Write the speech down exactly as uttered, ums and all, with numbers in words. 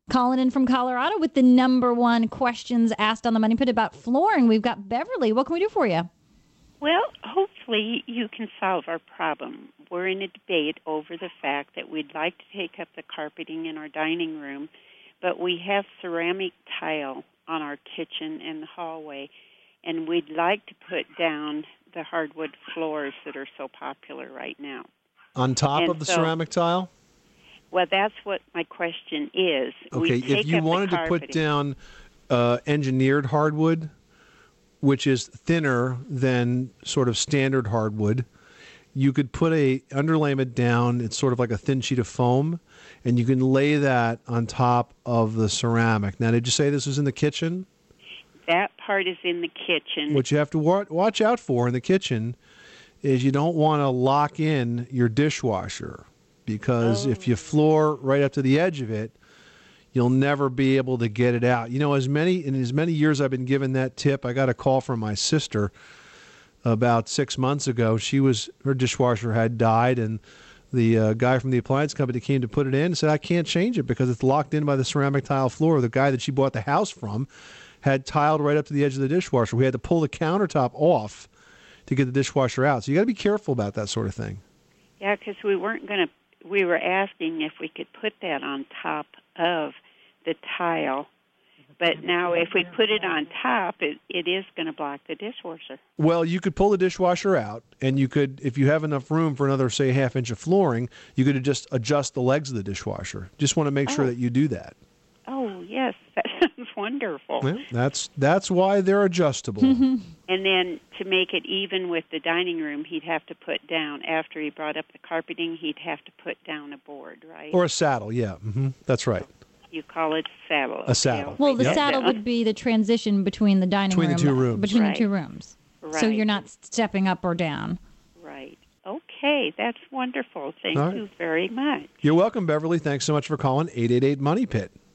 Calling in from Colorado with the number one questions asked on the Money Pit about flooring. We've got Beverly. What can we do for you? Well, hopefully you can solve our problem. We're in a debate over the fact that we'd like to take up the carpeting in our dining room, but we have ceramic tile on our kitchen and the hallway, and we'd like to put down the hardwood floors that are so popular right now. On top and of the so, ceramic tile? Well, that's what my question is. Okay, if you wanted to put down uh, engineered hardwood, which is thinner than sort of standard hardwood, you could put a underlayment down. It's sort of like a thin sheet of foam, and you can lay that on top of the ceramic. Now, did you say this was in the kitchen? That part is in the kitchen. What you have to wa- watch out for in the kitchen is you don't want to lock in your dishwasher, because oh. if you floor right up to the edge of it, you'll never be able to get it out. You know, as many in as many years I've been given that tip, I got a call from my sister about six months ago. She was her dishwasher had died, and the uh, guy from the appliance company came to put it in and said, I can't change it because it's locked in by the ceramic tile floor. The guy that she bought the house from had tiled right up to the edge of the dishwasher. We had to pull the countertop off to get the dishwasher out. So you got to be careful about that sort of thing. Yeah, because we weren't going to. We were asking if we could put that on top of the tile, but now if we put it on top, it, it is going to block the dishwasher. Well, you could pull the dishwasher out, and you could, if you have enough room for another, say, half inch of flooring, you could just adjust the legs of the dishwasher. Just want to make oh. sure that you do that. Oh, yes, that sounds wonderful. Well, that's that's why they're adjustable. And then to make it even with the dining room, he'd have to put down, after he brought up the carpeting, he'd have to put down a board, right? Or a saddle, yeah. Mm-hmm. That's right. You call it a saddle. A saddle. Okay, well, the yep. saddle would be the transition between the dining between room. Between the two rooms. Between right. the two rooms. Right. So you're not stepping up or down. Right. Okay, that's wonderful. Thank All right. you very much. You're welcome, Beverly. Thanks so much for calling eight eight eight Money Pit.